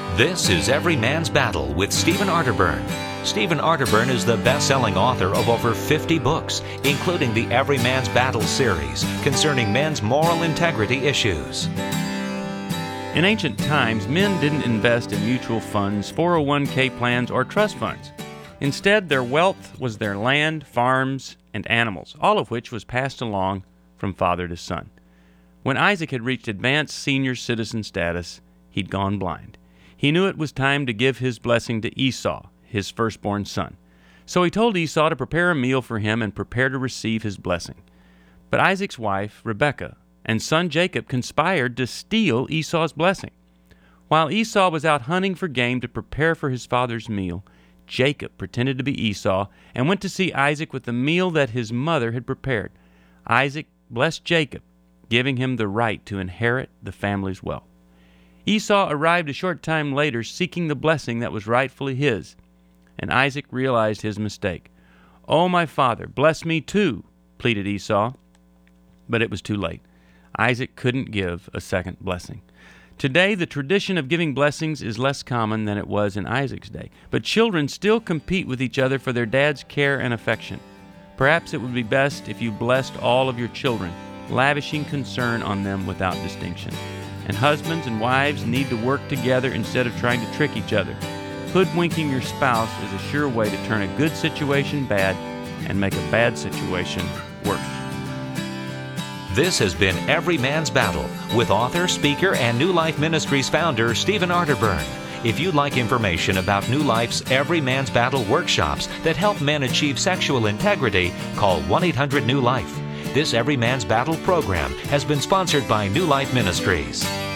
This is Every Man's Battle with Stephen Arterburn. Stephen Arterburn is the best-selling author of over 50 books, including the Every Man's Battle series concerning men's moral integrity issues. In ancient times, men didn't invest in mutual funds, 401k plans, or trust funds. Instead, their wealth was their land, farms, and animals, all of which was passed along from father to son. When Isaac had reached advanced senior citizen status, he'd gone blind. He knew it was time to give his blessing to Esau, his firstborn son. So he told Esau to prepare a meal for him and prepare to receive his blessing. But Isaac's wife, Rebekah, and son Jacob conspired to steal Esau's blessing. While Esau was out hunting for game to prepare for his father's meal, Jacob pretended to be Esau and went to see Isaac with the meal that his mother had prepared. Isaac blessed Jacob, giving him the right to inherit the family's wealth. Esau arrived a short time later seeking the blessing that was rightfully his, and Isaac realized his mistake. "Oh, my father, bless me too," pleaded Esau. But it was too late. Isaac couldn't give a second blessing. Today, the tradition of giving blessings is less common than it was in Isaac's day, but children still compete with each other for their dad's care and affection. Perhaps it would be best if you blessed all of your children, lavishing concern on them without distinction. And husbands and wives need to work together instead of trying to trick each other. Hoodwinking your spouse is a sure way to turn a good situation bad and make a bad situation worse. This has been Every Man's Battle with author, speaker, and New Life Ministries founder Stephen Arterburn. If you'd like information about New Life's Every Man's Battle workshops that help men achieve sexual integrity, call 1-800-NEW-LIFE. This Every Man's Battle program has been sponsored by New Life Ministries.